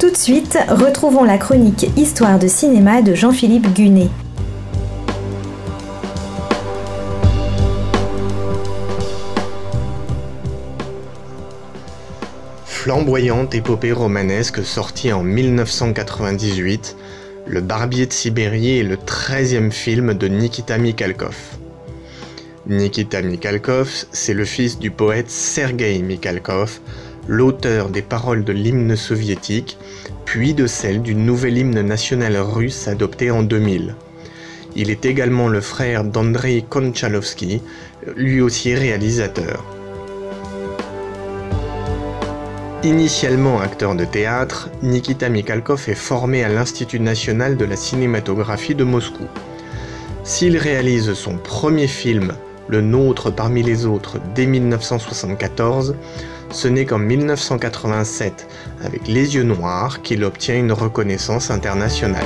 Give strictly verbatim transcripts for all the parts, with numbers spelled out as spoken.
Tout de suite, retrouvons la chronique Histoire de cinéma de Jean-Philippe Gunet. Flamboyante épopée romanesque sortie en mille neuf cent quatre-vingt-dix-huit, Le Barbier de Sibérie est le treizième film de Nikita Mikhalkov. Nikita Mikhalkov, c'est le fils du poète Sergueï Mikhalkov, l'auteur des paroles de l'hymne soviétique, puis de celles du nouvel hymne national russe adopté en deux mille. Il est également le frère d'Andrei Konchalovsky, lui aussi réalisateur. Initialement acteur de théâtre, Nikita Mikhalkov est formé à l'Institut national de la cinématographie de Moscou. S'il réalise son premier film, Le Nôtre parmi les autres, dès mille neuf cent soixante-quatorze, ce n'est qu'en mille neuf cent quatre-vingt-sept, avec Les Yeux Noirs, qu'il obtient une reconnaissance internationale.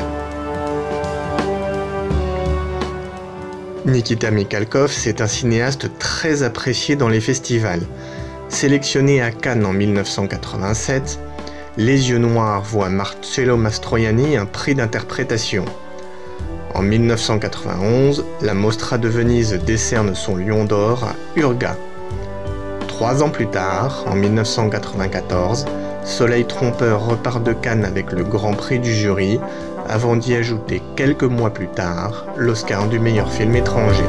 Nikita Mikhalkov, c'est un cinéaste très apprécié dans les festivals. Sélectionné à Cannes en mille neuf cent quatre-vingt-sept, Les Yeux Noirs voit Marcello Mastroianni un prix d'interprétation. En mille neuf cent quatre-vingt-onze, la Mostra de Venise décerne son Lion d'Or à Urga. Trois ans plus tard, en mille neuf cent quatre-vingt-quatorze, Soleil trompeur repart de Cannes avec le Grand Prix du jury, avant d'y ajouter quelques mois plus tard l'Oscar du meilleur film étranger.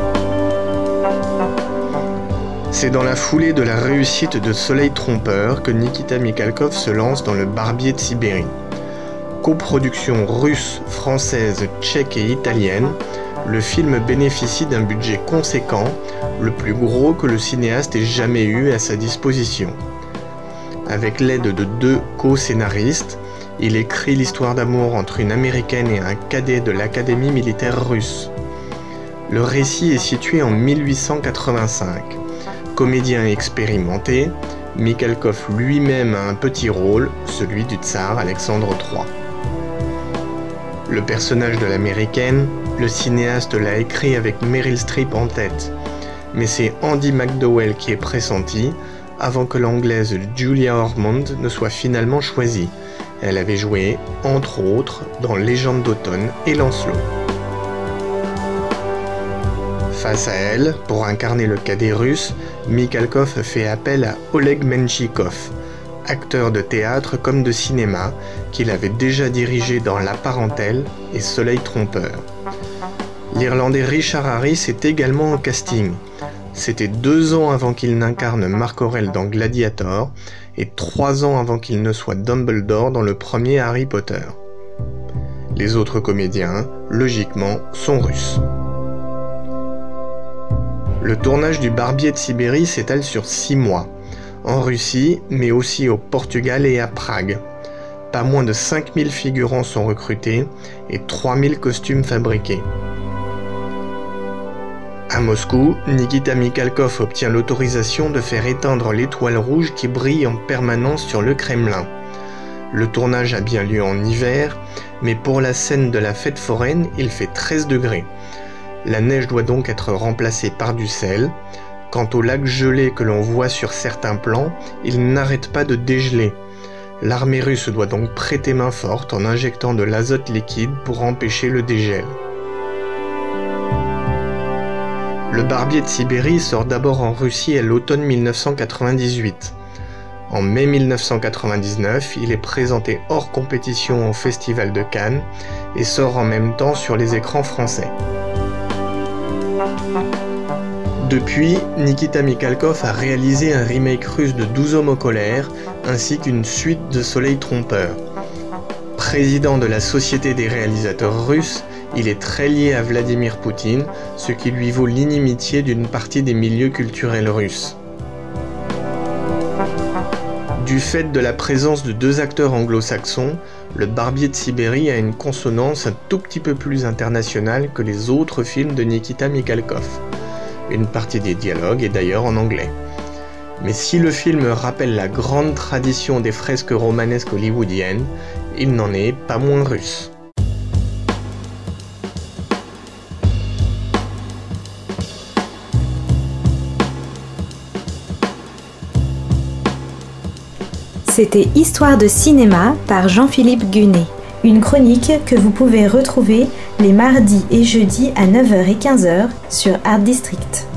C'est dans la foulée de la réussite de Soleil trompeur que Nikita Mikhalkov se lance dans Le Barbier de Sibérie. Coproduction russe, française, tchèque et italienne, le film bénéficie d'un budget conséquent, le plus gros que le cinéaste ait jamais eu à sa disposition. Avec l'aide de deux co-scénaristes, il écrit l'histoire d'amour entre une américaine et un cadet de l'académie militaire russe. Le récit est situé en mille huit cent quatre-vingt-cinq. Comédien expérimenté, Mikhalkov lui-même a un petit rôle, celui du tsar Alexandre trois. Le personnage de l'américaine, le cinéaste l'a écrit avec Meryl Streep en tête, mais c'est Andie MacDowell qui est pressenti, avant que l'anglaise Julia Ormond ne soit finalement choisie. Elle avait joué, entre autres, dans Légende d'automne et Lancelot. Face à elle, pour incarner le cadet russe, Mikhalkov fait appel à Oleg Menchikov, acteur de théâtre comme de cinéma, qu'il avait déjà dirigé dans La Parentèle et Soleil trompeur. L'Irlandais Richard Harris est également au casting. C'était deux ans avant qu'il n'incarne Marc Aurèle dans Gladiator et trois ans avant qu'il ne soit Dumbledore dans le premier Harry Potter. Les autres comédiens, logiquement, sont russes. Le tournage du Barbier de Sibérie s'étale sur six mois, en Russie, mais aussi au Portugal et à Prague. Pas moins de cinq mille figurants sont recrutés et trois mille costumes fabriqués. À Moscou, Nikita Mikhalkov obtient l'autorisation de faire éteindre l'étoile rouge qui brille en permanence sur le Kremlin. Le tournage a bien lieu en hiver, mais pour la scène de la fête foraine, il fait treize degrés. La neige doit donc être remplacée par du sel. Quant au lac gelé que l'on voit sur certains plans, il n'arrête pas de dégeler. L'armée russe doit donc prêter main forte en injectant de l'azote liquide pour empêcher le dégel. Le Barbier de Sibérie sort d'abord en Russie à l'automne mille neuf cent quatre-vingt-dix-huit. En mai mille neuf cent quatre-vingt-dix-neuf, il est présenté hors compétition au Festival de Cannes et sort en même temps sur les écrans français. Depuis, Nikita Mikhalkov a réalisé un remake russe de douze hommes en colère, ainsi qu'une suite de Soleil trompeur. Président de la Société des réalisateurs russes, il est très lié à Vladimir Poutine, ce qui lui vaut l'inimitié d'une partie des milieux culturels russes. Du fait de la présence de deux acteurs anglo-saxons, Le Barbier de Sibérie a une consonance un tout petit peu plus internationale que les autres films de Nikita Mikhalkov. Une partie des dialogues est d'ailleurs en anglais. Mais si le film rappelle la grande tradition des fresques romanesques hollywoodiennes, il n'en est pas moins russe. C'était Histoire de cinéma par Jean-Philippe Gunet. Une chronique que vous pouvez retrouver les mardis et jeudis à neuf heures et quinze heures sur Art District.